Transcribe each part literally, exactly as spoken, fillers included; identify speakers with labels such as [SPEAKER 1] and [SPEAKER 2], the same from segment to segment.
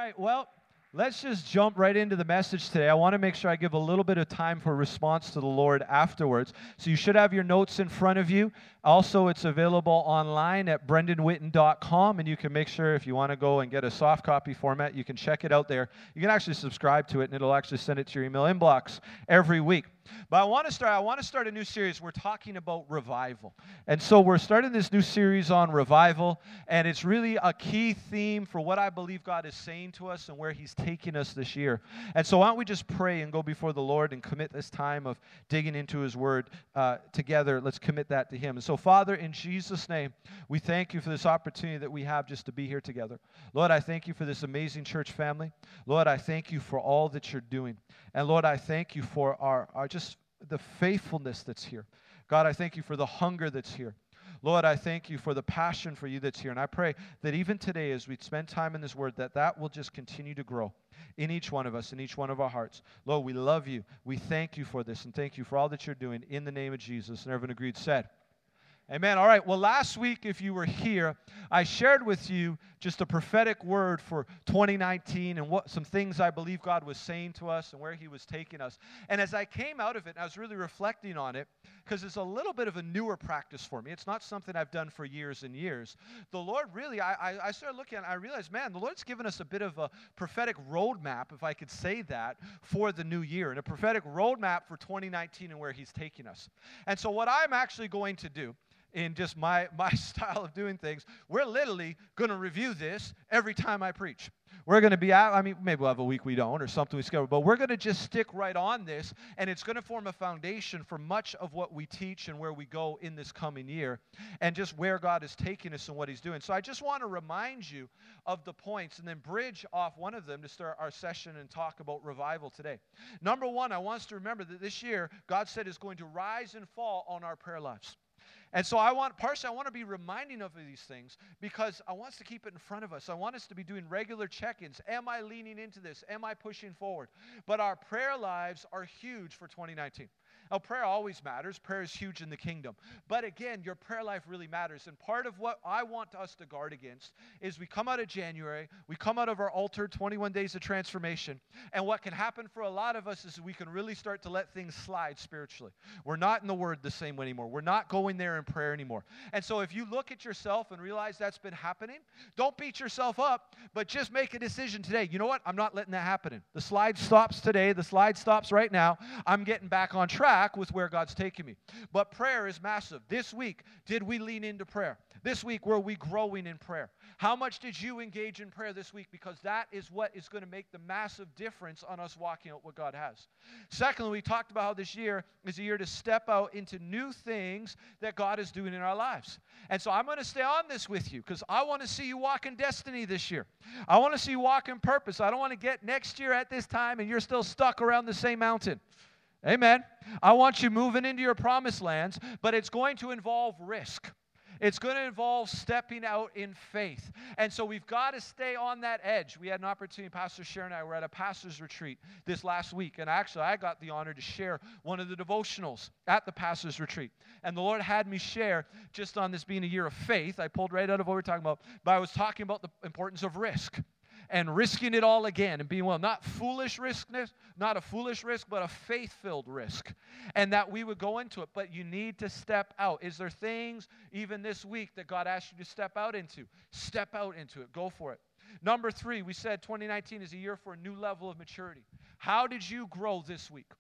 [SPEAKER 1] right, well, let's just jump right into the message today. I want to make sure I give a little bit of time for response to the Lord afterwards. So you should have your notes in front of you. Also, it's available online at brendan witten dot com, and you can make sure if you want to go and get a soft copy format, you can check it out there. You can actually subscribe to it, and it'll actually send it to your email inbox every week. But I want to start I want to start a new series. We're talking about revival. And so we're starting this new series on revival, and it's really a key theme for what I believe God is saying to us and where he's taking us this year. And so why don't we just pray and go before the Lord and commit this time of digging into his word uh, together. Let's commit that to him. And so, Father, in Jesus' name, we thank you for this opportunity that we have just to be here together. Lord, I thank you for this amazing church family. Lord, I thank you for all that you're doing. And Lord, I thank you for our, our just the faithfulness that's here. God, I thank you for the hunger that's here. Lord, I thank you for the passion for you that's here. And I pray that even today as we spend time in this word, that that will just continue to grow in each one of us, in each one of our hearts. Lord, we love you. We thank you for this, and thank you for all that you're doing in the name of Jesus. And everyone agreed said, amen. All right. Well, last week, if you were here, I shared with you just a prophetic word for twenty nineteen and what some things I believe God was saying to us and where he was taking us. And as I came out of it, I was really reflecting on it because it's a little bit of a newer practice for me. It's not something I've done for years and years. The Lord really, I, I, I started looking at it, I realized, man, the Lord's given us a bit of a prophetic roadmap, if I could say that, for the new year, and a prophetic roadmap for twenty nineteen and where he's taking us. And so what I'm actually going to do, in just my, my style of doing things, we're literally going to review this every time I preach. We're going to be out, I mean, maybe we'll have a week we don't or something we schedule, but we're going to just stick right on this, and it's going to form a foundation for much of what we teach and where we go in this coming year, and just where God is taking us and what he's doing. So I just want to remind you of the points and then bridge off one of them to start our session and talk about revival today. Number one, I want us to remember that this year, God said is going to rise and fall on our prayer lives. And so I want, partially, I want to be reminding of these things because I want us to keep it in front of us. I want us to be doing regular check-ins. Am I leaning into this? Am I pushing forward? But our prayer lives are huge for twenty nineteen. Now, prayer always matters. Prayer is huge in the kingdom. But again, your prayer life really matters. And part of what I want us to guard against is we come out of January, we come out of our altered twenty-one days of transformation, and what can happen for a lot of us is we can really start to let things slide spiritually. We're not in the Word the same way anymore. We're not going there in prayer anymore. And so if you look at yourself and realize that's been happening, don't beat yourself up, but just make a decision today. You know what? I'm not letting that happen. The slide stops today. The slide stops right now. I'm getting back on track with where God's taking me. But prayer is massive. This week, did we lean into prayer? This week, were we growing in prayer? How much did you engage in prayer this week? Because that is what is going to make the massive difference on us walking out what God has. Secondly, we talked about how this year is a year to step out into new things that God is doing in our lives. And so I'm going to stay on this with you because I want to see you walk in destiny this year. I want to see you walk in purpose. I don't want to get next year at this time and you're still stuck around the same mountain. Amen. I want you moving into your promised lands, but it's going to involve risk. It's going to involve stepping out in faith. And so we've got to stay on that edge. We had an opportunity, Pastor Sharon and I were at a pastor's retreat this last week. And actually, I got the honor to share one of the devotionals at the pastor's retreat. And the Lord had me share just on this being a year of faith. I pulled right out of what we were talking about. But I was talking about the importance of risk. And risking it all again and being well, not foolish risk, not a foolish risk, but a faith-filled risk. And that we would go into it, but you need to step out. Is there things even this week that God asked you to step out into? Step out into it. Go for it. Number three, we said twenty nineteen is a year for a new level of maturity. How did you grow this week?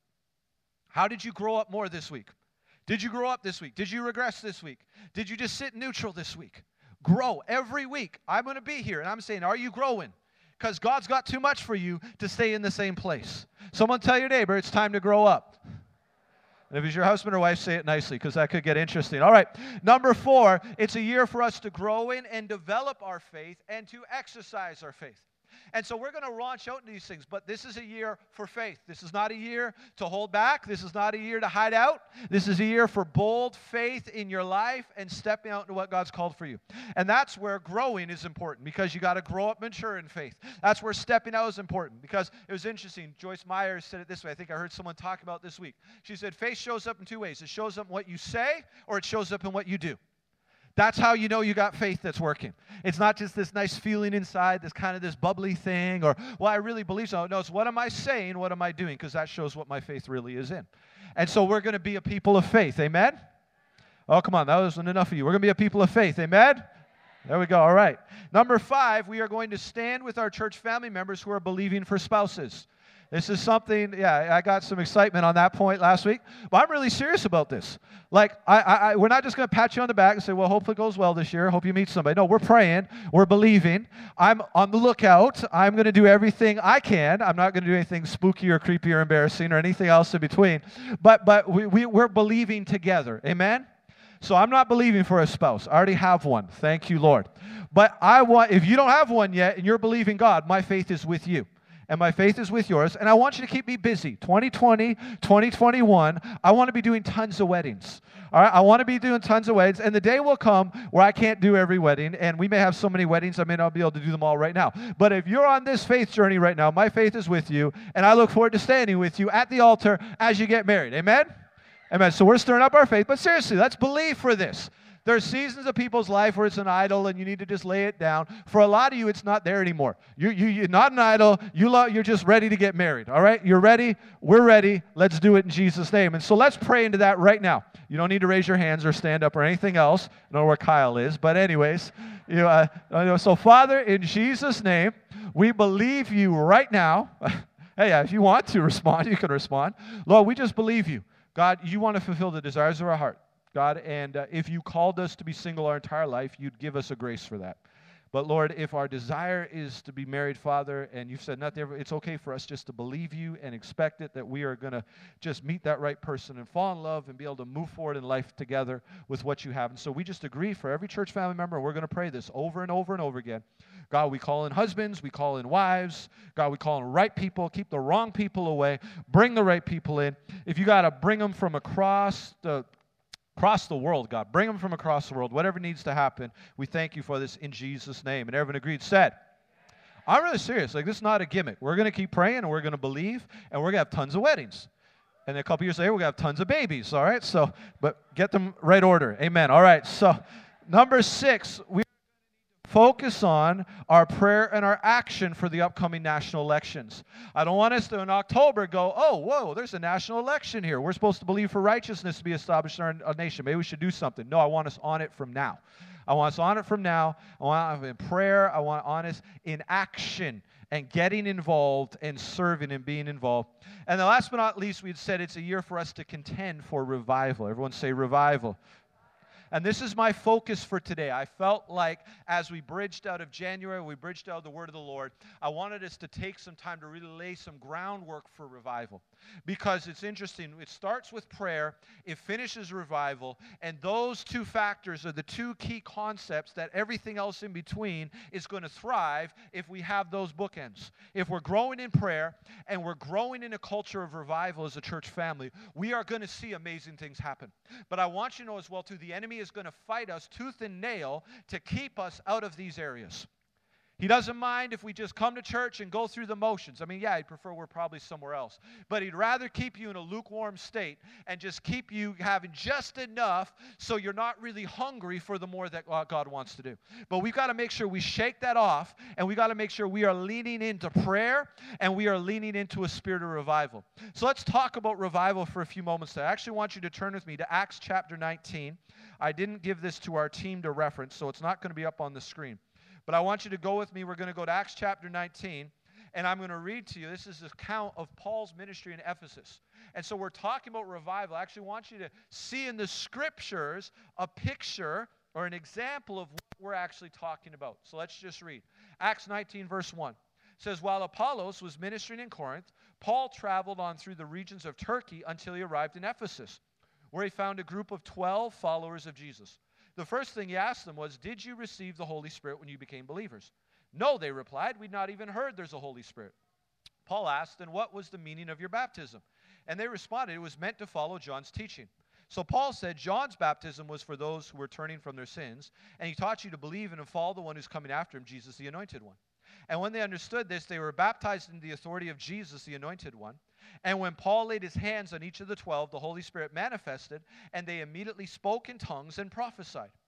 [SPEAKER 1] How did you grow up more this week? Did you grow up this week? Did you regress this week? Did you just sit neutral this week? Grow every week. I'm going to be here, and I'm saying, are you growing? Because God's got too much for you to stay in the same place. Someone tell your neighbor it's time to grow up. And if it's your husband or wife, say it nicely because that could get interesting. All right, number four, it's a year for us to grow in and develop our faith and to exercise our faith. And so we're going to launch out into these things, but this is a year for faith. This is not a year to hold back. This is not a year to hide out. This is a year for bold faith in your life and stepping out into what God's called for you. And that's where growing is important because you got to grow up mature in faith. That's where stepping out is important because it was interesting. Joyce Meyer said it this way. I think I heard someone talk about it this week. She said faith shows up in two ways. It shows up in what you say or it shows up in what you do. That's how you know you got faith that's working. It's not just this nice feeling inside, this kind of this bubbly thing, or, well, I really believe so. No, it's what am I saying? What am I doing? Because that shows what my faith really is in. And so we're going to be a people of faith. Amen? Oh, come on. That wasn't enough of you. We're going to be a people of faith. Amen? There we go. All right. Number five, we are going to stand with our church family members who are believing for spouses. This is something, yeah, I got some excitement on that point last week, but I'm really serious about this. Like, I, I, we're not just going to pat you on the back and say, well, hopefully it goes well this year. Hope you meet somebody. No, we're praying. We're believing. I'm on the lookout. I'm going to do everything I can. I'm not going to do anything spooky or creepy or embarrassing or anything else in between. But but we, we, we're believing together. Amen? So I'm not believing for a spouse. I already have one. Thank you, Lord. But I want, if you don't have one yet and you're believing God, my faith is with you. And my faith is with yours, and I want you to keep me busy. twenty twenty, twenty twenty-one, I want to be doing tons of weddings. All right, I want to be doing tons of weddings, and the day will come where I can't do every wedding, and we may have so many weddings, I may not be able to do them all right now. But if you're on this faith journey right now, my faith is with you, and I look forward to standing with you at the altar as you get married. Amen? Amen. So we're stirring up our faith, but seriously, let's believe for this. There's seasons of people's life where it's an idol and you need to just lay it down. For a lot of you, it's not there anymore. You, you, you're not an idol. You lo- you're just ready to get married, all right? You're ready. We're ready. Let's do it in Jesus' name. And so let's pray into that right now. You don't need to raise your hands or stand up or anything else. I don't know where Kyle is, but anyways. You know, uh, so, Father, in Jesus' name, we believe you right now. Hey, if you want to respond, you can respond. Lord, we just believe you. God, you want to fulfill the desires of our heart. God, and uh, if you called us to be single our entire life, you'd give us a grace for that. But Lord, if our desire is to be married, Father, and you've said nothing, it's okay for us just to believe you and expect it, that we are going to just meet that right person and fall in love and be able to move forward in life together with what you have. And so we just agree for every church family member, we're going to pray this over and over and over again. God, we call in husbands, we call in wives. God, we call in right people. Keep the wrong people away. Bring the right people in. If you got to bring them from across the Across the world, God. Bring them from across the world. Whatever needs to happen, we thank you for this in Jesus' name. And everyone agreed, said, I'm really serious. Like, this is not a gimmick. We're going to keep praying, and we're going to believe, and we're going to have tons of weddings. And then a couple years later, we're going to have tons of babies, all right? So, but get them right order. Amen. All right, so number six, we focus on our prayer and our action for the upcoming national elections. I don't want us to, in October, go, oh, whoa, there's a national election here. We're supposed to believe for righteousness to be established in our, our nation. Maybe we should do something. No, I want us on it from now. I want us on it from now. I want us in prayer. I want us in action and getting involved and serving and being involved. And the last but not least, we'd said it's a year for us to contend for revival. Everyone say revival. And this is my focus for today. I felt like as we bridged out of January, we bridged out of the word of the Lord, I wanted us to take some time to really lay some groundwork for revival. Because it's interesting. It starts with prayer. It finishes revival. And those two factors are the two key concepts that everything else in between is going to thrive if we have those bookends. If we're growing in prayer and we're growing in a culture of revival as a church family, we are going to see amazing things happen. But I want you to know as well, too, the enemy is going to fight us tooth and nail to keep us out of these areas. He doesn't mind if we just come to church and go through the motions. I mean, yeah, he'd prefer we're probably somewhere else. But he'd rather keep you in a lukewarm state and just keep you having just enough so you're not really hungry for the more that God wants to do. But we've got to make sure we shake that off, and we've got to make sure we are leaning into prayer and we are leaning into a spirit of revival. So let's talk about revival for a few moments today. I actually want you to turn with me to Acts chapter nineteen. I didn't give this to our team to reference, so it's not going to be up on the screen. But I want you to go with me. We're going to go to Acts chapter nineteen, and I'm going to read to you. This is the account of Paul's ministry in Ephesus. And so we're talking about revival. I actually want you to see in the scriptures a picture or an example of what we're actually talking about. So let's just read. Acts nineteen, verse one. It says, while Apollos was ministering in Corinth, Paul traveled on through the regions of Turkey until he arrived in Ephesus, where he found a group of twelve followers of Jesus. The first thing he asked them was, did you receive the Holy Spirit when you became believers? No, they replied, we'd not even heard there's a Holy Spirit. Paul asked, then what was the meaning of your baptism? And they responded, it was meant to follow John's teaching. So Paul said, John's baptism was for those who were turning from their sins, and he taught you to believe in and follow the one who's coming after him, Jesus the Anointed One. And when they understood this, they were baptized in the authority of Jesus the Anointed One. And when Paul laid his hands on each of the twelve, the Holy Spirit manifested, and they immediately spoke in tongues and prophesied.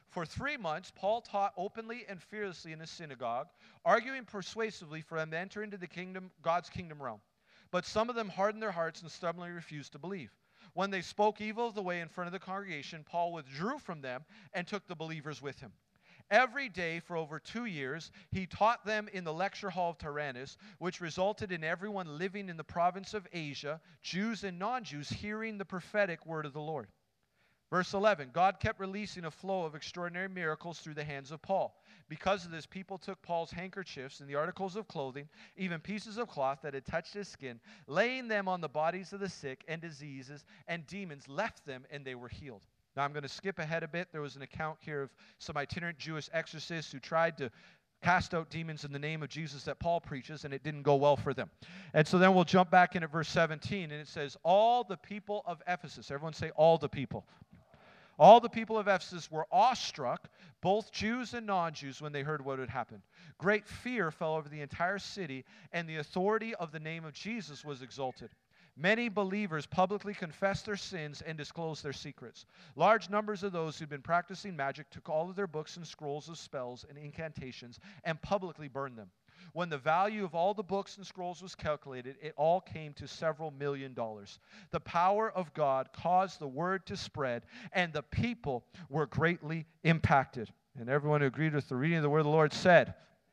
[SPEAKER 1] For three months, Paul taught openly and fearlessly in the synagogue, arguing persuasively for them to enter into the kingdom, God's kingdom realm. But some of them hardened their hearts and stubbornly refused to believe. When they spoke evil of the way in front of the congregation, Paul withdrew from them and took the believers with him. Every day for over two years, he taught them in the lecture hall of Tyrannus, which resulted in everyone living in the province of Asia, Jews and non-Jews, hearing the prophetic word of the Lord. Verse eleven, God kept releasing a flow of extraordinary miracles through the hands of Paul. Because of this, people took Paul's handkerchiefs and the articles of clothing, even pieces of cloth that had touched his skin, laying them on the bodies of the sick, and diseases and demons left them, and they were healed. Now, I'm going to skip ahead a bit. There was an account here of some itinerant Jewish exorcists who tried to cast out demons in the name of Jesus that Paul preaches, and it didn't go well for them. And so then we'll jump back in at verse seventeen, and it says, all the people of Ephesus, everyone say all the people. All the people of Ephesus were awestruck, both Jews and non-Jews, when they heard what had happened. Great fear fell over the entire city, and the authority of the name of Jesus was exalted. Many believers publicly confessed their sins and disclosed their secrets. Large numbers of those who'd been practicing magic took all of their books and scrolls of spells and incantations and publicly burned them. When the value of all the books and scrolls was calculated, it all came to several million dollars. The power of God caused the word to spread, and the people were greatly impacted. And everyone who agreed with the reading of the word of the Lord said,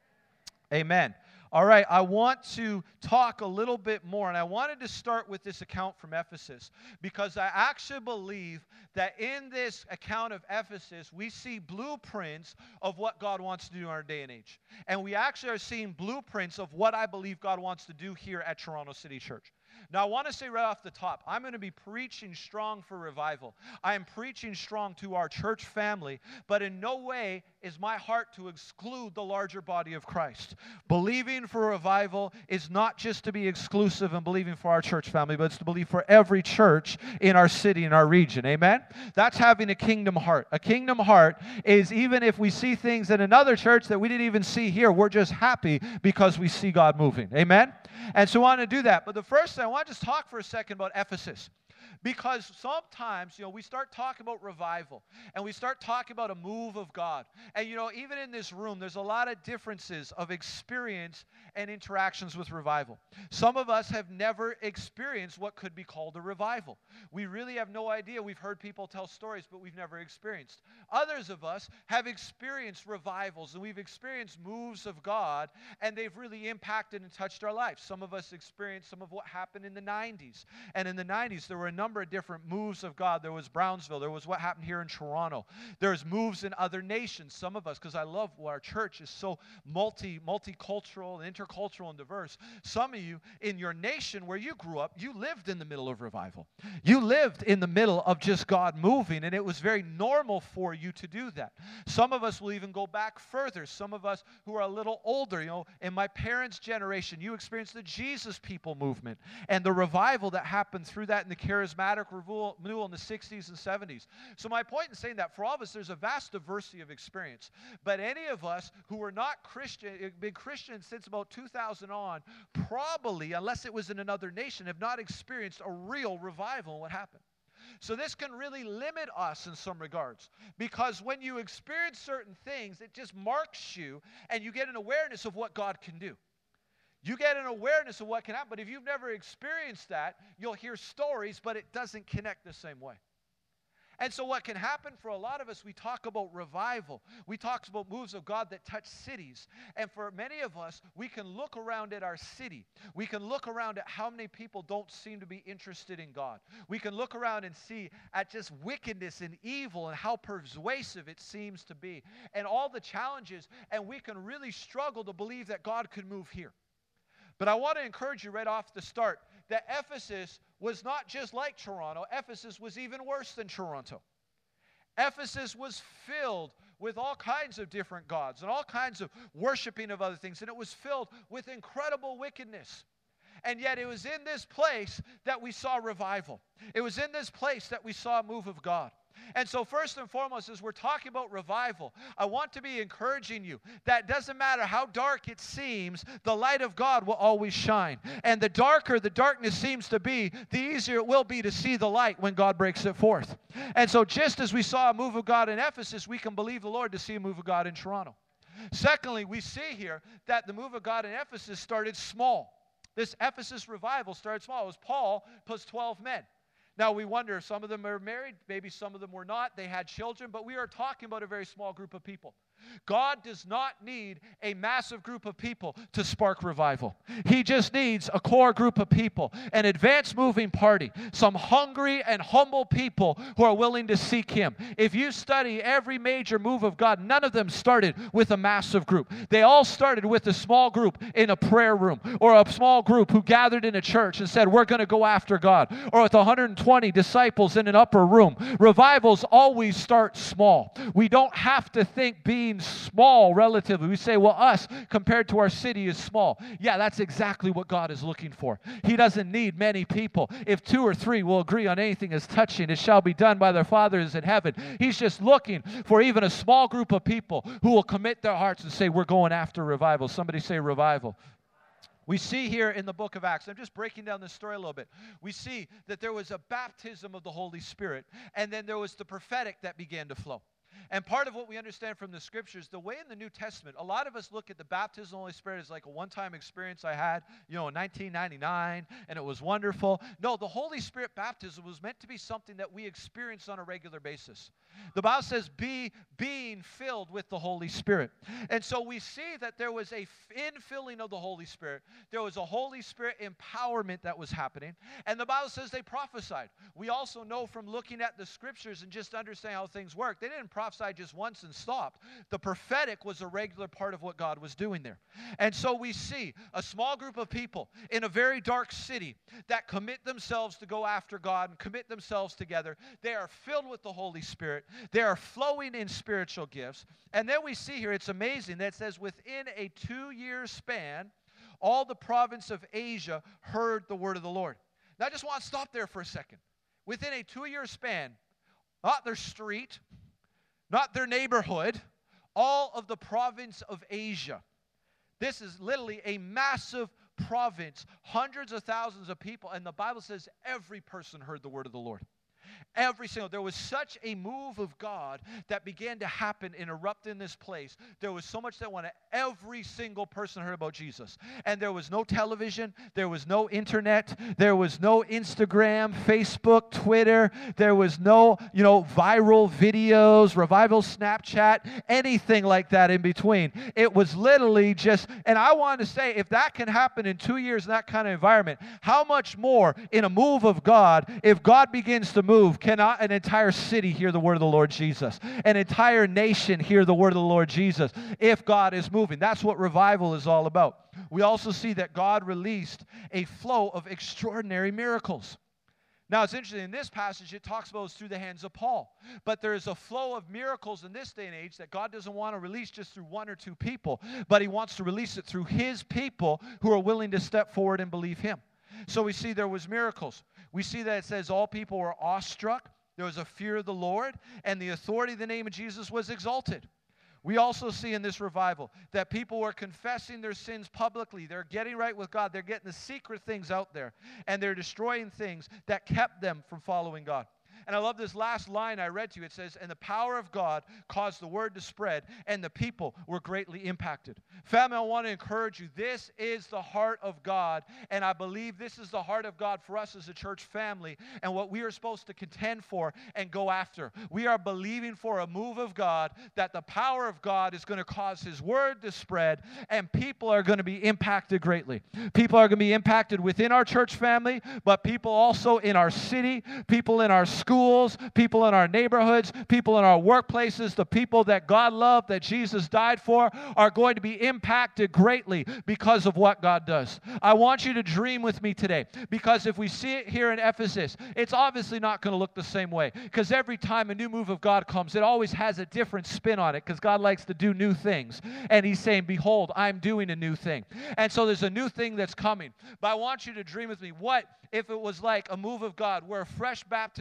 [SPEAKER 1] Amen. All right, I want to talk a little bit more, and I wanted to start with this account from Ephesus, because I actually believe that in this account of Ephesus, we see blueprints of what God wants to do in our day and age. And we actually are seeing blueprints of what I believe God wants to do here at Toronto City Church. Now, I want to say right off the top, I'm going to be preaching strong for revival. I am preaching strong to our church family, but in no way is my heart to exclude the larger body of Christ. Believing for revival is not just to be exclusive and believing for our church family, but it's to believe for every church in our city, in our region. Amen? That's having a kingdom heart. A kingdom heart is even if we see things in another church that we didn't even see here, we're just happy because we see God moving. Amen? And so I want to do that. But the first thing, I want to just talk for a second about Ephesus. Because sometimes, you know, we start talking about revival, and we start talking about a move of God. And, you know, even in this room, there's a lot of differences of experience and interactions with revival. Some of us have never experienced what could be called a revival. We really have no idea. We've heard people tell stories, but we've never experienced. Others of us have experienced revivals, and we've experienced moves of God, and they've really impacted and touched our lives. Some of us experienced some of what happened in the nineties. And in the nineties, there were a number of different moves of God. There was Brownsville. There was what happened here in Toronto. There's moves in other nations. Some of us, because I love our church is so multi, multicultural and intercultural and diverse. Some of you in your nation where you grew up, you lived in the middle of revival. You lived in the middle of just God moving, and it was very normal for you to do that. Some of us will even go back further. Some of us who are a little older, you know, in my parents' generation, you experienced the Jesus People movement and the revival that happened through that in the charismatic renewal in the sixties and seventies. So my point in saying that, for all of us, there's a vast diversity of experience. But any of us who were not Christian, been Christians since about two thousand on, probably, unless it was in another nation, have not experienced a real revival in what happened. So this can really limit us in some regards, because when you experience certain things, it just marks you, and you get an awareness of what God can do. You get an awareness of what can happen, but if you've never experienced that, you'll hear stories, but it doesn't connect the same way. And so what can happen for a lot of us, we talk about revival. We talk about moves of God that touch cities. And for many of us, we can look around at our city. We can look around at how many people don't seem to be interested in God. We can look around and see at just wickedness and evil and how persuasive it seems to be. And all the challenges, and we can really struggle to believe that God could move here. But I want to encourage you right off the start that Ephesus was not just like Toronto. Ephesus was even worse than Toronto. Ephesus was filled with all kinds of different gods and all kinds of worshiping of other things, and it was filled with incredible wickedness. And yet it was in this place that we saw revival. It was in this place that we saw a move of God. And so first and foremost, as we're talking about revival, I want to be encouraging you that doesn't matter how dark it seems, the light of God will always shine. And the darker the darkness seems to be, the easier it will be to see the light when God breaks it forth. And so just as we saw a move of God in Ephesus, we can believe the Lord to see a move of God in Toronto. Secondly, we see here that the move of God in Ephesus started small. This Ephesus revival started small. It was Paul plus twelve men. Now, we wonder if some of them are married, maybe some of them were not. They had children, but we are talking about a very small group of people. God does not need a massive group of people to spark revival. He just needs a core group of people, an advanced moving party, some hungry and humble people who are willing to seek Him. If you study every major move of God, none of them started with a massive group. They all started with a small group in a prayer room, or a small group who gathered in a church and said, we're going to go after God, or with one hundred twenty disciples in an upper room. Revivals always start small. We don't have to think being small relatively. We say, well, us compared to our city is small. Yeah, that's exactly what God is looking for. He doesn't need many people. If two or three will agree on anything as touching, it shall be done by their fathers in heaven. He's just looking for even a small group of people who will commit their hearts and say, we're going after revival. Somebody say revival. We see here in the book of Acts, I'm just breaking down this story a little bit. We see that there was a baptism of the Holy Spirit, and then there was the prophetic that began to flow. And part of what we understand from the Scriptures, the way in the New Testament, a lot of us look at the baptism of the Holy Spirit as like a one-time experience I had, you know, in nineteen ninety-nine, and it was wonderful. No, the Holy Spirit baptism was meant to be something that we experience on a regular basis. The Bible says, be being filled with the Holy Spirit. And so we see that there was a infilling of the Holy Spirit. There was a Holy Spirit empowerment that was happening. And the Bible says they prophesied. We also know from looking at the Scriptures and just understanding how things work, they didn't prophesy just once and stopped. The prophetic was a regular part of what God was doing there. And so we see a small group of people in a very dark city that commit themselves to go after God and commit themselves together. They are filled with the Holy Spirit. They are flowing in spiritual gifts. And then we see here, it's amazing that it says within a two-year span, all the province of Asia heard the word of the Lord. Now I just want to stop there for a second. Within a two-year span, not their street, not their neighborhood, all of the province of Asia. This is literally a massive province, hundreds of thousands of people, and the Bible says every person heard the word of the Lord. Every single, there was such a move of God that began to happen and erupt in this place. There was so much that went, every single person heard about Jesus. And there was no television, there was no internet, there was no Instagram, Facebook, Twitter, there was no, you know, viral videos, revival Snapchat, anything like that in between. It was literally just, and I want to say, if that can happen in two years in that kind of environment, how much more in a move of God, if God begins to move, cannot an entire city hear the word of the Lord Jesus? An entire nation hear the word of the Lord Jesus if God is moving. That's what revival is all about. We also see that God released a flow of extraordinary miracles. Now, it's interesting. In this passage, it talks about it through the hands of Paul. But there is a flow of miracles in this day and age that God doesn't want to release just through one or two people, but He wants to release it through His people who are willing to step forward and believe Him. So we see there was miracles. We see that it says all people were awestruck. There was a fear of the Lord, and the authority of the name of Jesus was exalted. We also see in this revival that people were confessing their sins publicly. They're getting right with God. They're getting the secret things out there, and they're destroying things that kept them from following God. And I love this last line I read to you. It says, and the power of God caused the word to spread, and the people were greatly impacted. Family, I want to encourage you. This is the heart of God, and I believe this is the heart of God for us as a church family, and what we are supposed to contend for and go after. We are believing for a move of God, that the power of God is going to cause His word to spread, and people are going to be impacted greatly. People are going to be impacted within our church family, but people also in our city, people in our school, schools, people in our neighborhoods, people in our workplaces, the people that God loved, that Jesus died for, are going to be impacted greatly because of what God does. I want you to dream with me today, because if we see it here in Ephesus, it's obviously not going to look the same way, because every time a new move of God comes, it always has a different spin on it, because God likes to do new things. And He's saying, behold, I'm doing a new thing. And so there's a new thing that's coming. But I want you to dream with me, what if it was like a move of God where a fresh baptism, Holy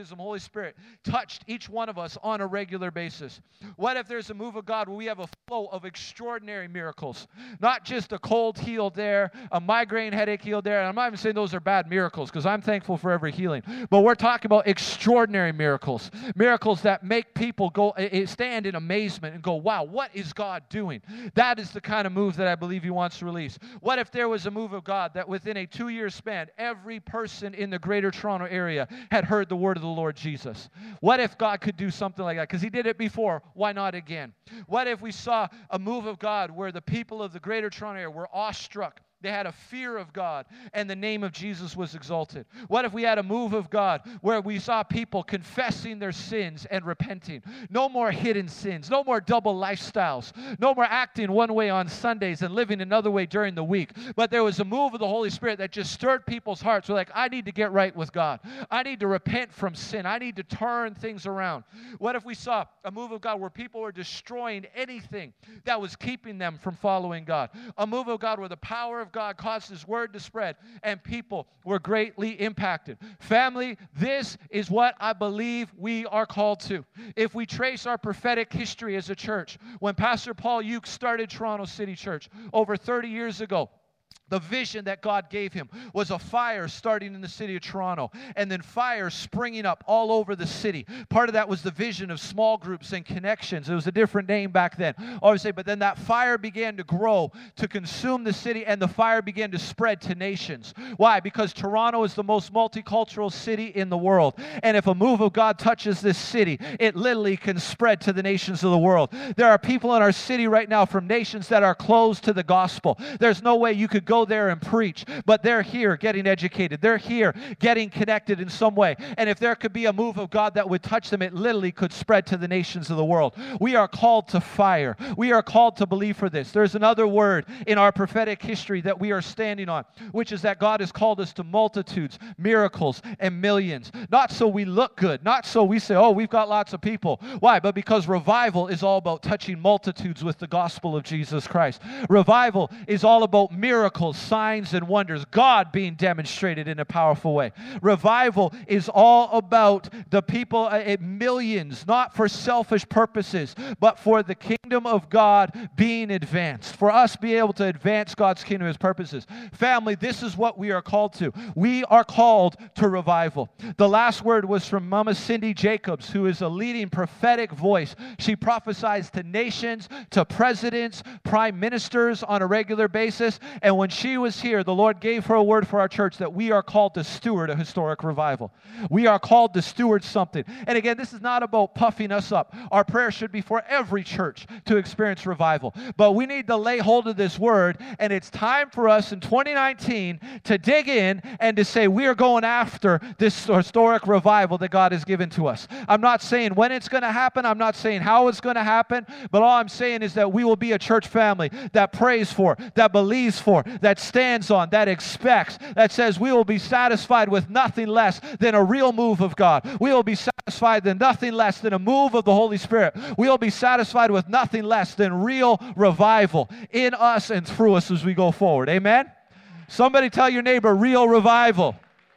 [SPEAKER 1] Spirit touched each one of us on a regular basis? What if there's a move of God where we have a flow of extraordinary miracles? Not just a cold healed there, a migraine headache healed there. And I'm not even saying those are bad miracles, because I'm thankful for every healing. But we're talking about extraordinary miracles. Miracles that make people go stand in amazement and go, wow, what is God doing? That is the kind of move that I believe He wants to release. What if there was a move of God that within a two-year span, every person in the greater Toronto area had heard the word of the Lord Jesus? What if God could do something like that? Because He did it before. Why not again? What if we saw a move of God where the people of the greater Toronto area were awestruck? They had a fear of God, and the name of Jesus was exalted. What if we had a move of God where we saw people confessing their sins and repenting? No more hidden sins. No more double lifestyles. No more acting one way on Sundays and living another way during the week. But there was a move of the Holy Spirit that just stirred people's hearts. We're like, I need to get right with God. I need to repent from sin. I need to turn things around. What if we saw a move of God where people were destroying anything that was keeping them from following God? A move of God where the power of God caused His word to spread and people were greatly impacted. Family, this is what I believe we are called to. If we trace our prophetic history as a church, when Pastor Paul Uke started Toronto City Church over thirty years ago, the vision that God gave him was a fire starting in the city of Toronto and then fire springing up all over the city. Part of that was the vision of small groups and connections. It was a different name back then. Obviously, but then that fire began to grow to consume the city, and the fire began to spread to nations. Why? Because Toronto is the most multicultural city in the world. And if a move of God touches this city, it literally can spread to the nations of the world. There are people in our city right now from nations that are closed to the gospel. There's no way you could go there and preach, but they're here getting educated. They're here getting connected in some way. And if there could be a move of God that would touch them, it literally could spread to the nations of the world. We are called to fire. We are called to believe for this. There's another word in our prophetic history that we are standing on, which is that God has called us to multitudes, miracles, and millions. Not so we look good. Not so we say, oh, we've got lots of people. Why? But because revival is all about touching multitudes with the gospel of Jesus Christ. Revival is all about miracles, signs, and wonders, God being demonstrated in a powerful way. Revival is all about the people, uh, millions, not for selfish purposes, but for the kingdom of God being advanced, for us being able to advance God's kingdom, His purposes. Family, this is what we are called to. We are called to revival. The last word was from Mama Cindy Jacobs, who is a leading prophetic voice. She prophesies to nations, to presidents, prime ministers on a regular basis, and when she was here, the Lord gave her a word for our church that we are called to steward a historic revival. We are called to steward something. And again, this is not about puffing us up. Our prayer should be for every church to experience revival. But we need to lay hold of this word, and it's time for us in twenty nineteen to dig in and to say we are going after this historic revival that God has given to us. I'm not saying when it's going to happen. I'm not saying how it's going to happen. But all I'm saying is that we will be a church family that prays for, that believes for, that stands on, that expects, that says we will be satisfied with nothing less than a real move of God. We will be satisfied with nothing less than a move of the Holy Spirit. We will be satisfied with nothing less than real revival in us and through us as we go forward. Amen? Somebody tell your neighbor, real revival.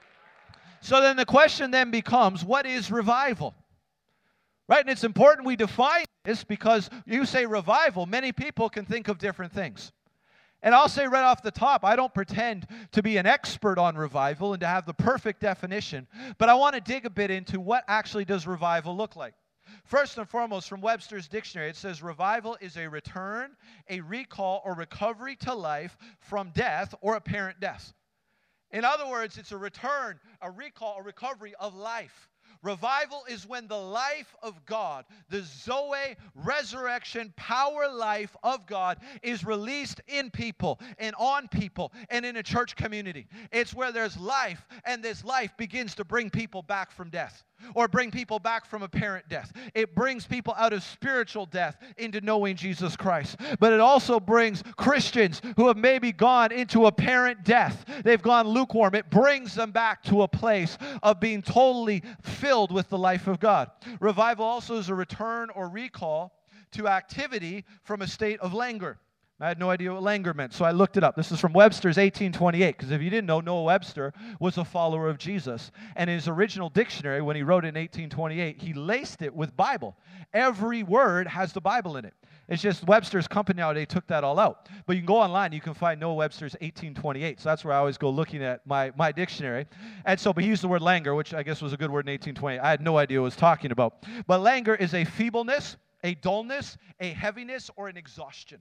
[SPEAKER 1] So then the question then becomes, what is revival? Right? And it's important we define this, because you say revival, many people can think of different things. And I'll say right off the top, I don't pretend to be an expert on revival and to have the perfect definition, but I want to dig a bit into what actually does revival look like. First and foremost, from Webster's dictionary, it says revival is a return, a recall, or recovery to life from death or apparent death. In other words, it's a return, a recall, a recovery of life. Revival is when the life of God, the Zoe, resurrection, power life of God is released in people and on people and in a church community. It's where there's life, and this life begins to bring people back from death, or bring people back from apparent death. It brings people out of spiritual death into knowing Jesus Christ. But it also brings Christians who have maybe gone into apparent death. They've gone lukewarm. It brings them back to a place of being totally filled with the life of God. Revival also is a return or recall to activity from a state of languor. I had no idea what languor meant, so I looked it up. This is from Webster's eighteen twenty-eight, because if you didn't know, Noah Webster was a follower of Jesus. And in his original dictionary, when he wrote it in eighteen twenty-eight, he laced it with Bible. Every word has the Bible in it. It's just Webster's company nowadays took that all out. But you can go online, you can find Noah Webster's eighteen twenty-eight. So that's where I always go looking at my, my dictionary. And so, but he used the word languor, which I guess was a good word in eighteen twenty-eight. I had no idea what it was talking about. But languor is a feebleness, a dullness, a heaviness, or an exhaustion.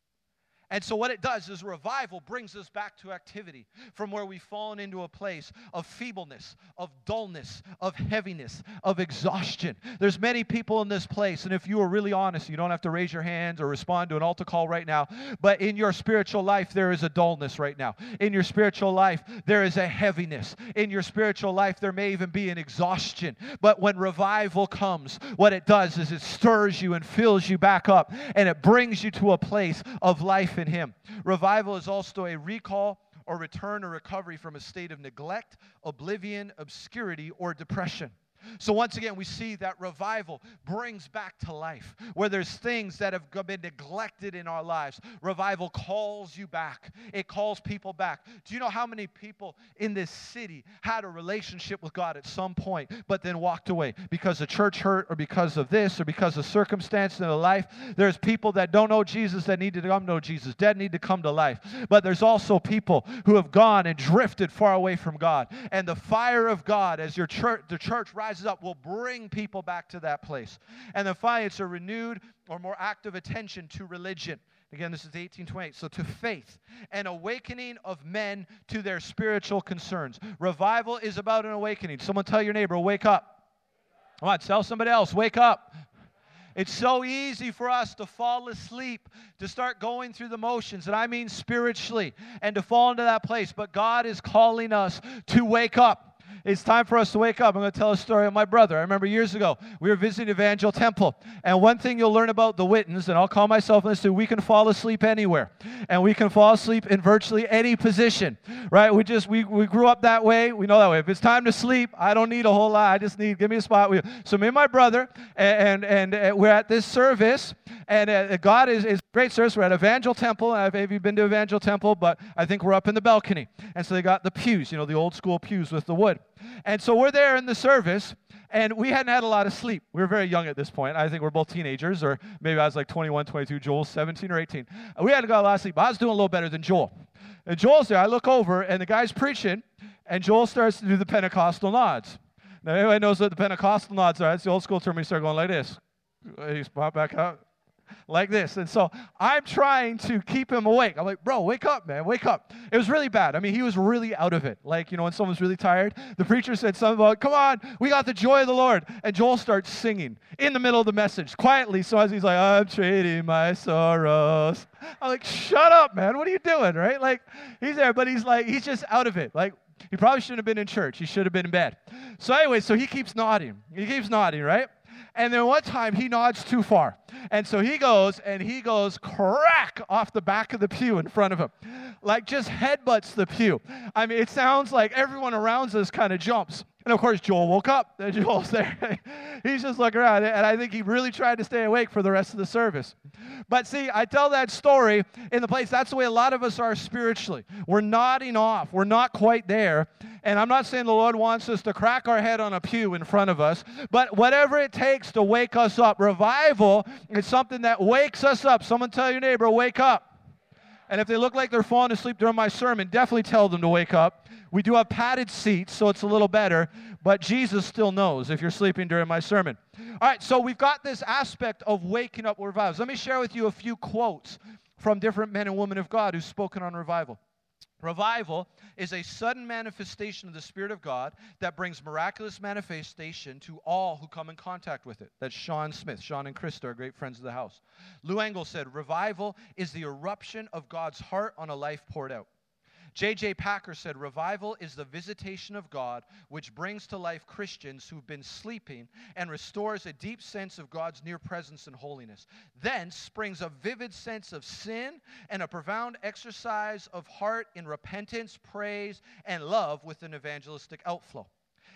[SPEAKER 1] And so what it does is revival brings us back to activity from where we've fallen into a place of feebleness, of dullness, of heaviness, of exhaustion. There's many people in this place, and if you are really honest, you don't have to raise your hands or respond to an altar call right now, but in your spiritual life, there is a dullness right now. In your spiritual life, there is a heaviness. In your spiritual life, there may even be an exhaustion. But when revival comes, what it does is it stirs you and fills you back up, and it brings you to a place of life in Him. Revival is also a recall or return or recovery from a state of neglect, oblivion, obscurity, or depression. So once again, we see that revival brings back to life. Where there's things that have been neglected in our lives, revival calls you back. It calls people back. Do you know how many people in this city had a relationship with God at some point, but then walked away because the church hurt or because of this or because of circumstance in their life? There's people that don't know Jesus that need to come to know Jesus, dead need to come to life. But there's also people who have gone and drifted far away from God. And the fire of God, as your church, the church rises up, will bring people back to that place. And then finally, it's a renewed or more active attention to religion. Again, this is eighteen twenty-eight. So to faith, an awakening of men to their spiritual concerns. Revival is about an awakening. Someone tell your neighbor, wake up. Come on, tell somebody else, wake up. It's so easy for us to fall asleep, to start going through the motions, and I mean spiritually, and to fall into that place. But God is calling us to wake up. It's time for us to wake up. I'm going to tell a story of my brother. I remember years ago, we were visiting Evangel Temple. And one thing you'll learn about the Wittens, and I'll call myself this too, we can fall asleep anywhere. And we can fall asleep in virtually any position, right? We just, we, we grew up that way. We know that way. If it's time to sleep, I don't need a whole lot. I just need, give me a spot. We, so me and my brother, and, and, and we're at this service, and uh, God is, is great service. We're at Evangel Temple. I don't know if you've been to Evangel Temple, but I think we're up in the balcony. And so they got the pews, you know, the old school pews with the wood. And so we're there in the service, and we hadn't had a lot of sleep. We were very young at this point. I think we're both teenagers, or maybe I was like twenty-one, twenty-two. Joel's seventeen or eighteen. We hadn't got a lot of sleep. I was doing a little better than Joel. And Joel's there. I look over, and the guy's preaching, and Joel starts to do the Pentecostal nods. Now, everybody knows what the Pentecostal nods are. That's the old school term. You start going like this. He's pop back out. Like this. And so I'm trying to keep him awake. I'm like, bro, wake up, man, wake up. It was really bad. I mean, he was really out of it. Like, you know, when someone's really tired, the preacher said something about, come on, we got the joy of the Lord. And Joel starts singing in the middle of the message, quietly. So as he's like, I'm trading my sorrows. I'm like, shut up, man. What are you doing, right? Like, he's there, but he's like, he's just out of it. Like, he probably shouldn't have been in church. He should have been in bed. So anyway, so he keeps nodding. He keeps nodding, right? And then one time he nods too far. And so he goes and he goes crack off the back of the pew in front of him. Like just headbutts the pew. I mean, it sounds like everyone around us kind of jumps. And of course, Joel woke up. And Joel's there. He's just looking around. And I think he really tried to stay awake for the rest of the service. But see, I tell that story in the place. That's the way a lot of us are spiritually. We're nodding off. We're not quite there. And I'm not saying the Lord wants us to crack our head on a pew in front of us. But whatever it takes to wake us up. Revival is something that wakes us up. Someone tell your neighbor, wake up. And if they look like they're falling asleep during my sermon, definitely tell them to wake up. We do have padded seats, so it's a little better. But Jesus still knows if you're sleeping during my sermon. All right, so we've got this aspect of waking up revivals. Let me share with you a few quotes from different men and women of God who've spoken on revival. Revival is a sudden manifestation of the Spirit of God that brings miraculous manifestation to all who come in contact with it. That's Sean Smith. Sean and Krista are great friends of the house. Lou Engle said, revival is the eruption of God's heart on a life poured out. J J Packer said, revival is the visitation of God which brings to life Christians who've been sleeping and restores a deep sense of God's near presence and holiness. Thence springs a vivid sense of sin and a profound exercise of heart in repentance, praise, and love with an evangelistic outflow.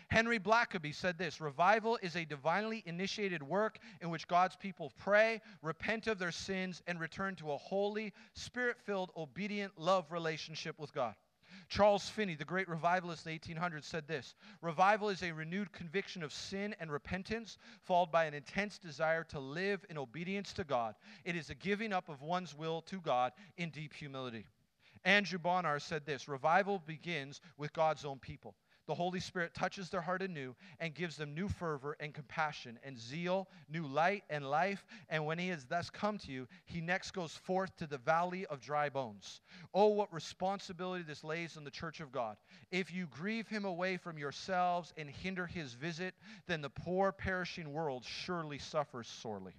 [SPEAKER 1] Henry Blackaby said this, revival is a divinely initiated work in which God's people pray, repent of their sins, and return to a holy, spirit-filled, obedient love relationship with God. Charles Finney, the great revivalist in the eighteen hundreds, said this, revival is a renewed conviction of sin and repentance, followed by an intense desire to live in obedience to God. It is a giving up of one's will to God in deep humility. Andrew Bonar said this, revival begins with God's own people. The Holy Spirit touches their heart anew and gives them new fervor and compassion and zeal, new light and life. And when he has thus come to you, he next goes forth to the valley of dry bones. Oh, what responsibility this lays on the church of God. If you grieve him away from yourselves and hinder his visit, then the poor perishing world surely suffers sorely.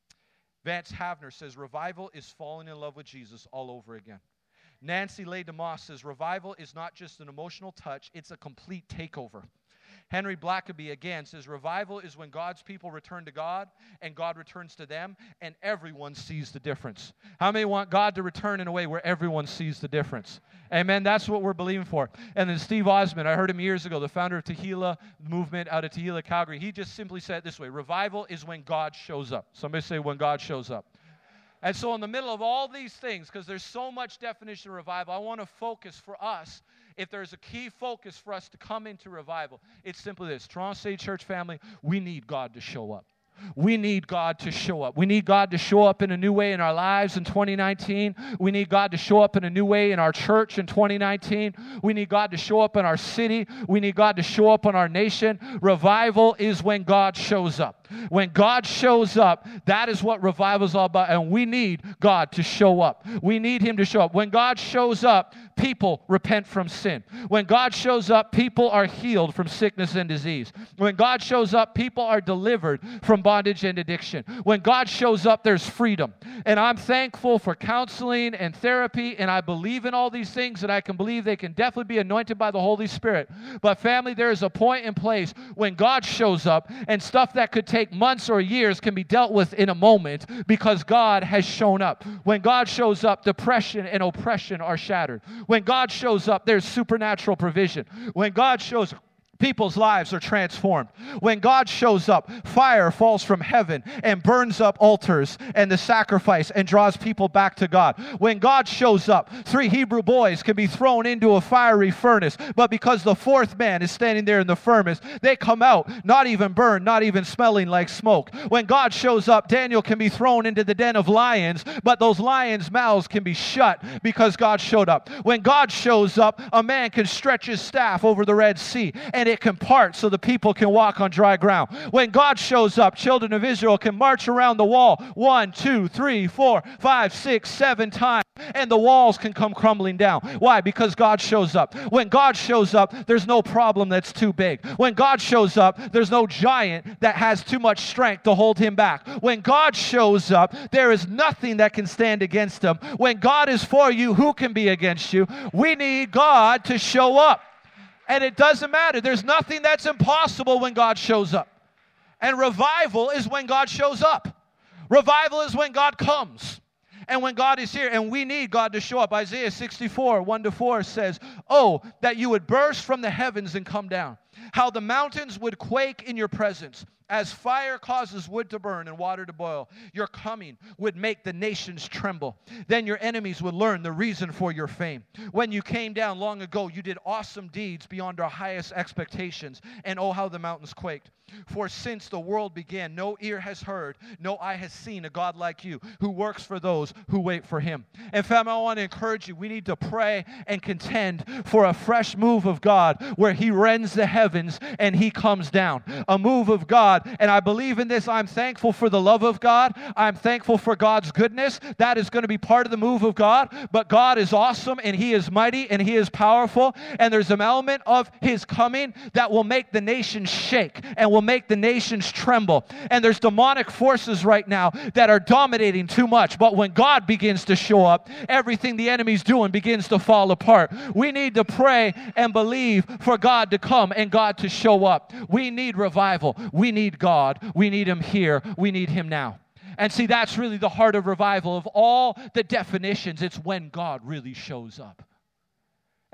[SPEAKER 1] Vance Havner says, revival is falling in love with Jesus all over again. Nancy Leigh DeMoss says, revival is not just an emotional touch, it's a complete takeover. Henry Blackaby again says, revival is when God's people return to God and God returns to them and everyone sees the difference. How many want God to return in a way where everyone sees the difference? Amen. That's what we're believing for. And then Steve Osmond, I heard him years ago, the founder of Tehillah movement out of Tehillah, Calgary. He just simply said it this way, revival is when God shows up. Somebody say when God shows up. And so in the middle of all these things, because there's so much definition of revival, I want to focus for us, if there's a key focus for us to come into revival, it's simply this. Toronto City Church family, we need God to show up. We need God to show up. We need God to show up in a new way in our lives in twenty nineteen. We need God to show up in a new way in our church in twenty nineteen. We need God to show up in our city. We need God to show up in our nation. Revival is when God shows up. When God shows up, that is what revival is all about. And we need God to show up. We need him to show up. When God shows up, people repent from sin. When God shows up, people are healed from sickness and disease. When God shows up, people are delivered from bondage and addiction. When God shows up, there's freedom. And I'm thankful for counseling and therapy, and I believe in all these things, and I can believe they can definitely be anointed by the Holy Spirit. But family, there is a point in place when God shows up, and stuff that could take months or years can be dealt with in a moment because God has shown up. When God shows up, depression and oppression are shattered. When God shows up, there's supernatural provision. When God shows up, people's lives are transformed. When God shows up, fire falls from heaven and burns up altars and the sacrifice and draws people back to God. When God shows up, three Hebrew boys can be thrown into a fiery furnace, but because the fourth man is standing there in the furnace, they come out not even burned, not even smelling like smoke. When God shows up, Daniel can be thrown into the den of lions, but those lions' mouths can be shut because God showed up. When God shows up, a man can stretch his staff over the Red Sea and it can part so the people can walk on dry ground. When God shows up, children of Israel can march around the wall one, two, three, four, five, six, seven times, and the walls can come crumbling down. Why? Because God shows up. When God shows up, there's no problem that's too big. When God shows up, there's no giant that has too much strength to hold him back. When God shows up, there is nothing that can stand against him. When God is for you, who can be against you? We need God to show up. And it doesn't matter. There's nothing that's impossible when God shows up. And revival is when God shows up. Revival is when God comes. And when God is here, and we need God to show up. Isaiah sixty-four, one to four says, oh, that you would burst from the heavens and come down. How the mountains would quake in your presence. As fire causes wood to burn and water to boil, your coming would make the nations tremble. Then your enemies would learn the reason for your fame. When you came down long ago, you did awesome deeds beyond our highest expectations. And oh, how the mountains quaked. For since the world began, no ear has heard, no eye has seen a God like you who works for those who wait for him. And family, I want to encourage you, we need to pray and contend for a fresh move of God where he rends the heavens and he comes down. A move of God. And I believe in this. I'm thankful for the love of God. I'm thankful for God's goodness. That is going to be part of the move of God. But God is awesome and he is mighty and he is powerful. And there's an element of his coming that will make the nations shake and will make the nations tremble. And there's demonic forces right now that are dominating too much. But when God begins to show up, everything the enemy's doing begins to fall apart. We need to pray and believe for God to come and God to show up. We need revival. We need God. We need him here. We need him now. And see, that's really the heart of revival. Of all the definitions, it's when God really shows up.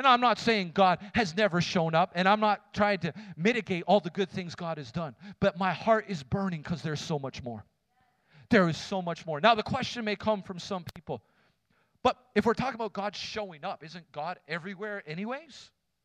[SPEAKER 1] And I'm not saying God has never shown up, and I'm not trying to mitigate all the good things God has done. But my heart is burning because there's so much more. There is so much more. Now, the question may come from some people, but if we're talking about God showing up, isn't God everywhere anyways?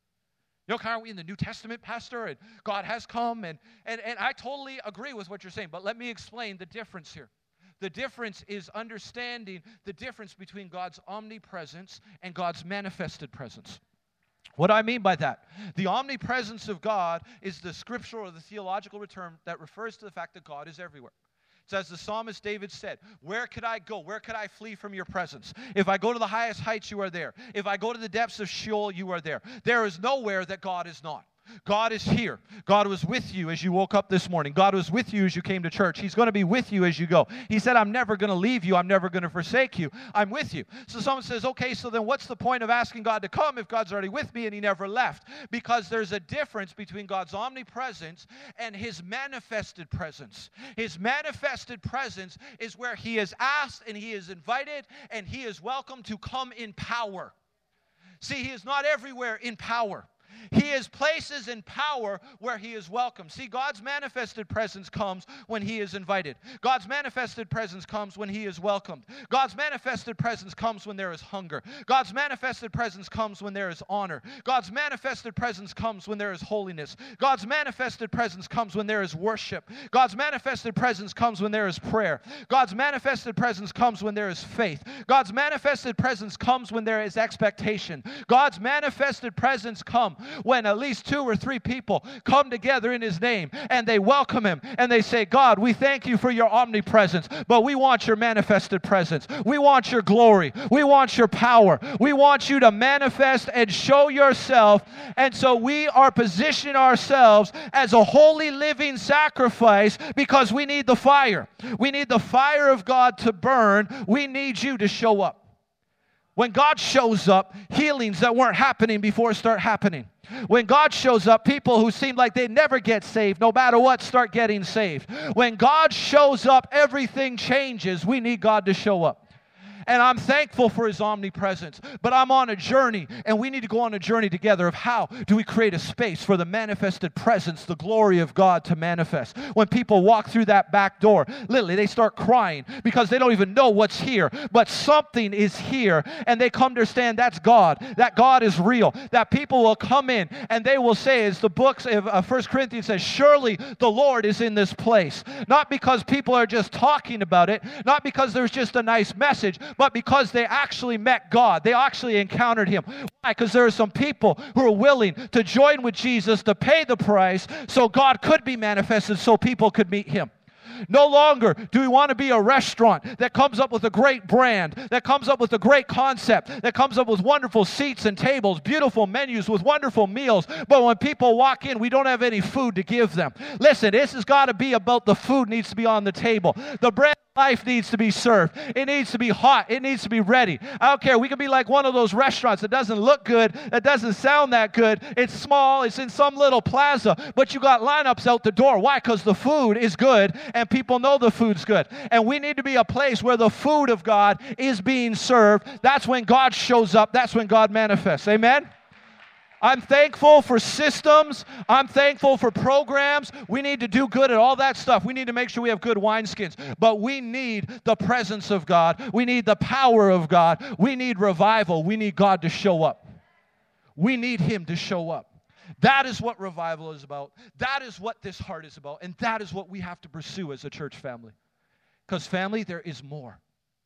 [SPEAKER 1] You know, aren't we in the New Testament, Pastor? And God has come, and, and, and I totally agree with what you're saying, but let me explain the difference here. The difference is understanding the difference between God's omnipresence and God's manifested presence. What do I mean by that? The omnipresence of God is the scriptural or the theological term that refers to the fact that God is everywhere. So as the psalmist David said, where could I go? Where could I flee from your presence? If I go to the highest heights, you are there. If I go to the depths of Sheol, you are there. There is nowhere that God is not. God is here. God was with you as you woke up this morning. God was with you as you came to church. He's going to be with you as you go. He said, I'm never going to leave you. I'm never going to forsake you. I'm with you. So someone says, okay, so then what's the point of asking God to come if God's already with me and he never left? Because there's a difference between God's omnipresence and his manifested presence. His manifested presence is where he is asked and he is invited and he is welcome to come in power. See, he is not everywhere in power. He is places in power where he is welcome. See, God's manifested presence comes when he is invited. God's manifested presence comes when he is welcomed. God's manifested presence comes when there is hunger. God's manifested presence comes when there is honor. God's manifested presence comes when there is holiness. God's manifested presence comes when there is worship. God's manifested presence comes when there is prayer. God's manifested presence comes when there is faith. God's manifested presence comes when there is expectation. God's manifested presence comes when at least two or three people come together in his name and they welcome him and they say, God, we thank you for your omnipresence, but we want your manifested presence. We want your glory. We want your power. We want you to manifest and show yourself. And so we are positioning ourselves as a holy living sacrifice because we need the fire. We need the fire of God to burn. We need you to show up. When God shows up, healings that weren't happening before start happening. When God shows up, people who seem like they never get saved, no matter what, start getting saved. When God shows up, everything changes. We need God to show up. And I'm thankful for his omnipresence. But I'm on a journey, and we need to go on a journey together of how do we create a space for the manifested presence, the glory of God to manifest. When people walk through that back door, literally they start crying because they don't even know what's here. But something is here, and they come to understand that's God, that God is real, that people will come in, and they will say, as the books of uh, First Corinthians says, surely the Lord is in this place. Not because people are just talking about it, not because there's just a nice message, but because they actually met God. They actually encountered him. Why? Because there are some people who are willing to join with Jesus to pay the price so God could be manifested so people could meet him. No longer do we want to be a restaurant that comes up with a great brand, that comes up with a great concept, that comes up with wonderful seats and tables, beautiful menus with wonderful meals, but when people walk in, we don't have any food to give them. Listen, this has got to be about the food needs to be on the table. The bread life needs to be served. It needs to be hot. It needs to be ready. I don't care. We can be like one of those restaurants that doesn't look good, that doesn't sound that good. It's small. It's in some little plaza, but you got lineups out the door. Why? Because the food is good and people know the food's good. And we need to be a place where the food of God is being served. That's when God shows up. That's when God manifests. Amen? I'm thankful for systems. I'm thankful for programs. We need to do good at all that stuff. We need to make sure we have good wineskins. But we need the presence of God. We need the power of God. We need revival. We need God to show up. We need him to show up. That is what revival is about. That is what this heart is about. And that is what we have to pursue as a church family. Because family, there is more.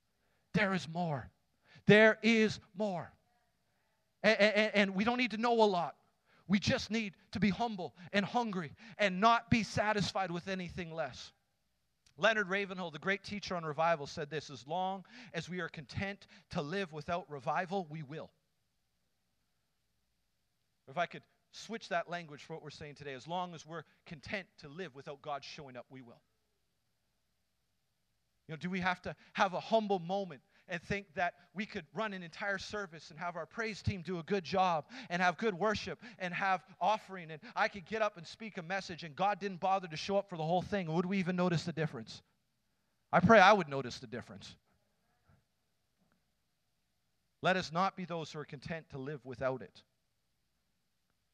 [SPEAKER 1] There is more. There is more. And, and, and we don't need to know a lot. We just need to be humble and hungry and not be satisfied with anything less. Leonard Ravenhill, the great teacher on revival, said this: as long as we are content to live without revival, we will. If I could switch that language for what we're saying today, as long as we're content to live without God showing up, we will. You know, do we have to have a humble moment and think that we could run an entire service and have our praise team do a good job and have good worship and have offering, and I could get up and speak a message and God didn't bother to show up for the whole thing? Would we even notice the difference? I pray I would notice the difference. Let us not be those who are content to live without it.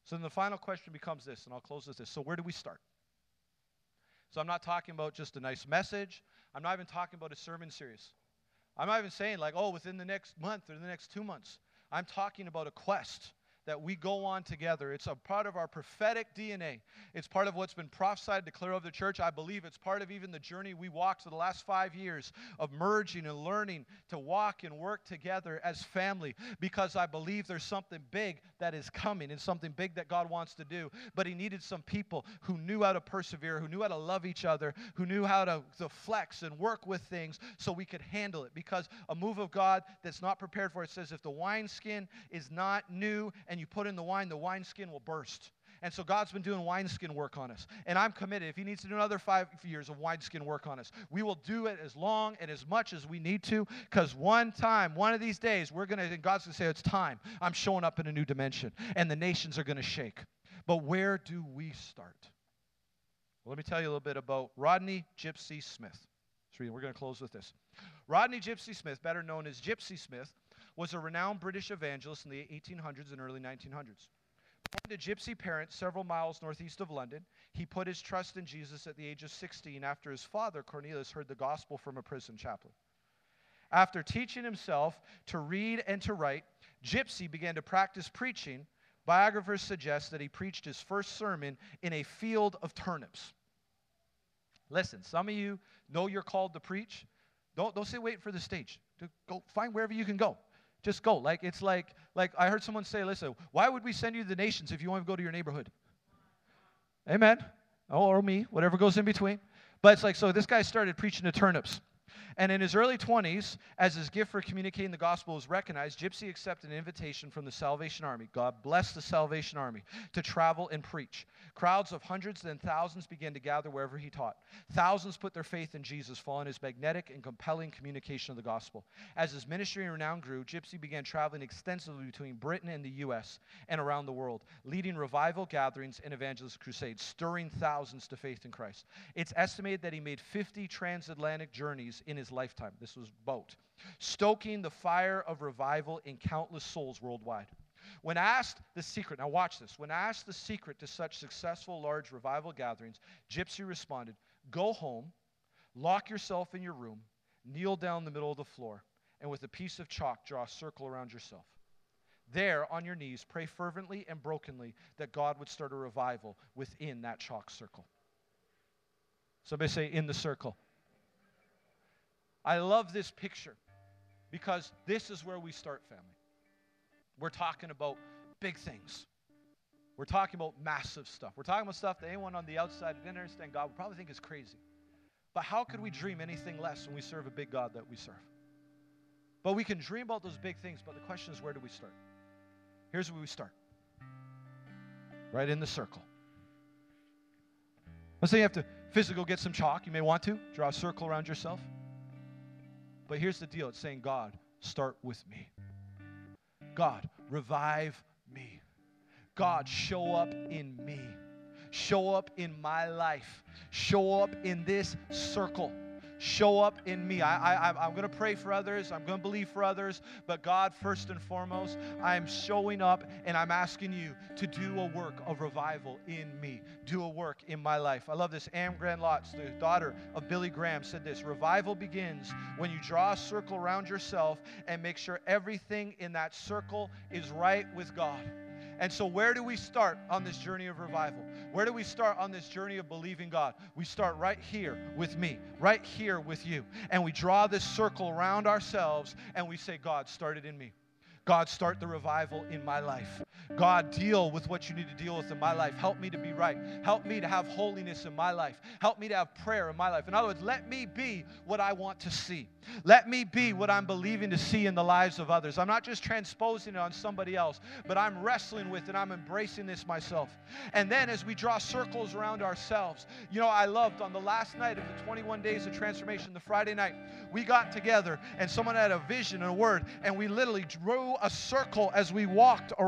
[SPEAKER 1] So then the final question becomes this, and I'll close with this. So where do we start? So I'm not talking about just a nice message. I'm not even talking about a sermon series. I'm not even saying like, oh, within the next month or the next two months. I'm talking about a quest that we go on together. It's a part of our prophetic D N A. It's part of what's been prophesied, declared of the church. I believe it's part of even the journey we walked for the last five years of merging and learning to walk and work together as family, because I believe there's something big that is coming and something big that God wants to do. But he needed some people who knew how to persevere, who knew how to love each other, who knew how to, to flex and work with things so we could handle it. Because a move of God that's not prepared for it says if the wineskin is not new and you put in the wine, the wineskin will burst. And so God's been doing wineskin work on us. And I'm committed. If he needs to do another five years of wineskin work on us, we will do it as long and as much as we need to, because one time, one of these days, we're going to, and God's going to say, it's time. I'm showing up in a new dimension. And the nations are going to shake. But where do we start? Well, let me tell you a little bit about Rodney Gypsy Smith. We're going to close with this. Rodney Gypsy Smith, better known as Gypsy Smith, was a renowned British evangelist in the eighteen hundreds and early nineteen hundreds. Born to gypsy parents several miles northeast of London, he put his trust in Jesus at the age of sixteen after his father, Cornelius, heard the gospel from a prison chaplain. After teaching himself to read and to write, Gypsy began to practice preaching. Biographers suggest that he preached his first sermon in a field of turnips. Listen, some of you know you're called to preach. Don't, don't say wait for the stage. Go find wherever you can go. Just go. Like it's like, like I heard someone say, listen, why would we send you to the nations if you want to go to your neighborhood? Amen. Oh, or me, whatever goes in between. But it's like, so this guy started preaching to turnips. And in his early twenties, as his gift for communicating the gospel was recognized, Gypsy accepted an invitation from the Salvation Army. God bless the Salvation Army, to travel and preach. Crowds of hundreds and thousands began to gather wherever he taught. Thousands put their faith in Jesus, following his magnetic and compelling communication of the gospel. As his ministry and renown grew, Gypsy began traveling extensively between Britain and the U S and around the world, leading revival gatherings and evangelist crusades, stirring thousands to faith in Christ. It's estimated that he made fifty transatlantic journeys in his lifetime. This was boat, stoking the fire of revival in countless souls worldwide. When asked the secret, now watch this, when asked the secret to such successful large revival gatherings, Gypsy responded, go home, lock yourself in your room, kneel down the middle of the floor, and with a piece of chalk, draw a circle around yourself. There, on your knees, pray fervently and brokenly that God would start a revival within that chalk circle. Somebody say, in the circle. I love this picture because this is where we start, family. We're talking about big things. We're talking about massive stuff. We're talking about stuff that anyone on the outside who didn't understand God would probably think is crazy. But how could we dream anything less when we serve a big God that we serve? But we can dream about those big things, but the question is, where do we start? Here's where we start. Right in the circle. Let's say you have to physically go get some chalk. You may want to. Draw a circle around yourself. But here's the deal. It's saying, God, start with me. God, revive me. God, show up in me. Show up in my life. Show up in this circle. Show up in me. I, I, I'm going to pray for others. I'm going to believe for others. But God, first and foremost, I'm showing up and I'm asking you to do a work of revival in me. Do a work in my life. I love this. Anne Grant Lotz, the daughter of Billy Graham, said this: revival begins when you draw a circle around yourself and make sure everything in that circle is right with God. And so where do we start on this journey of revival? Where do we start on this journey of believing God? We start right here with me, right here with you. And we draw this circle around ourselves and we say, God, start it in me. God, start the revival in my life. God, deal with what you need to deal with in my life. Help me to be right. Help me to have holiness in my life. Help me to have prayer in my life. In other words, let me be what I want to see. Let me be what I'm believing to see in the lives of others. I'm not just transposing it on somebody else, but I'm wrestling with it. I'm embracing this myself. And then as we draw circles around ourselves, you know, I loved on the last night of the twenty-one days of transformation, the Friday night, we got together and someone had a vision and a word, and we literally drew a circle as we walked around this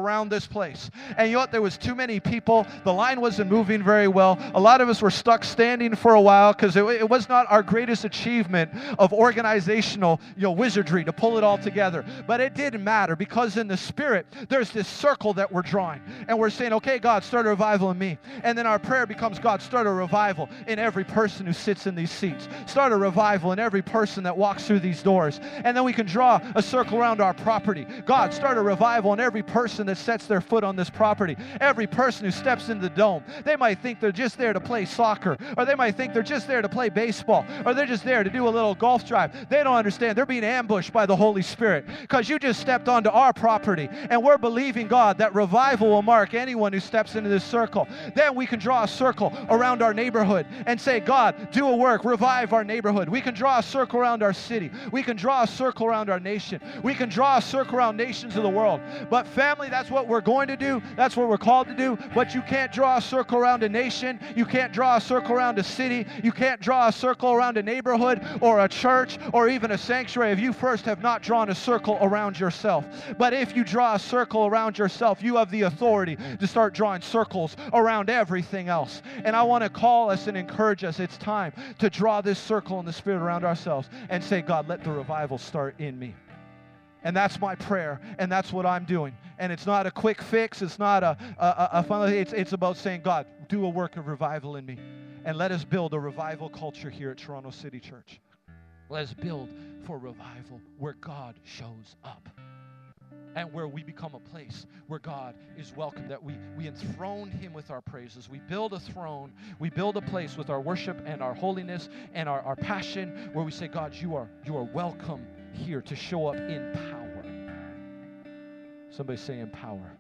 [SPEAKER 1] place. And you know what? There was too many people. The line wasn't moving very well. A lot of us were stuck standing for a while because it, it was not our greatest achievement of organizational, you know, wizardry to pull it all together. But it didn't matter, because in the Spirit, there's this circle that we're drawing. And we're saying, okay, God, start a revival in me. And then our prayer becomes, God, start a revival in every person who sits in these seats. Start a revival in every person that walks through these doors. And then we can draw a circle around our property. God, start a revival in every person that sets their foot on this property. Every person who steps in the dome. They might think they're just there to play soccer, or they might think they're just there to play baseball, or they're just there to do a little golf drive. They don't understand. They're being ambushed by the Holy Spirit, because you just stepped onto our property, and we're believing, God, that revival will mark anyone who steps into this circle. Then we can draw a circle around our neighborhood and say, God, do a work, revive our neighborhood. We can draw a circle around our city. We can draw a circle around our nation. We can draw a circle around nations of the world. But family, that's what we're going to do. That's what we're called to do. But you can't draw a circle around a nation. You can't draw a circle around a city. You can't draw a circle around a neighborhood or a church or even a sanctuary if you first have not drawn a circle around yourself. But if you draw a circle around yourself, you have the authority to start drawing circles around everything else. And I want to call us and encourage us. It's time to draw this circle in the Spirit around ourselves and say, God, let the revival start in me. And that's my prayer, and that's what I'm doing. And it's not a quick fix. It's not a, a, a fun, it's, it's about saying, God, do a work of revival in me. And let us build a revival culture here at Toronto City Church. Let us build for revival where God shows up. And where we become a place where God is welcome, that we, we enthrone Him with our praises. We build a throne. We build a place with our worship and our holiness and our, our passion, where we say, God, you are, you are welcome here to show up in power. Somebody say in power.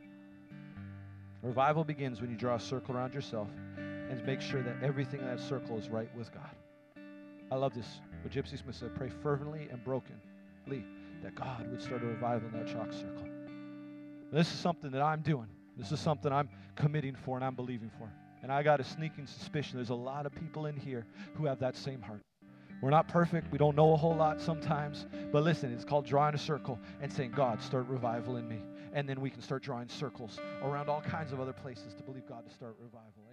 [SPEAKER 1] Revival begins when you draw a circle around yourself and make sure that everything in that circle is right with God. I love this. What Gypsy Smith said, pray fervently and brokenly that God would start a revival in that chalk circle. This is something that I'm doing. This is something I'm committing for and I'm believing for. And I got a sneaking suspicion there's a lot of people in here who have that same heart. We're not perfect. We don't know a whole lot sometimes. But listen, it's called drawing a circle and saying, God, start revival in me. And then we can start drawing circles around all kinds of other places to believe God to start revival.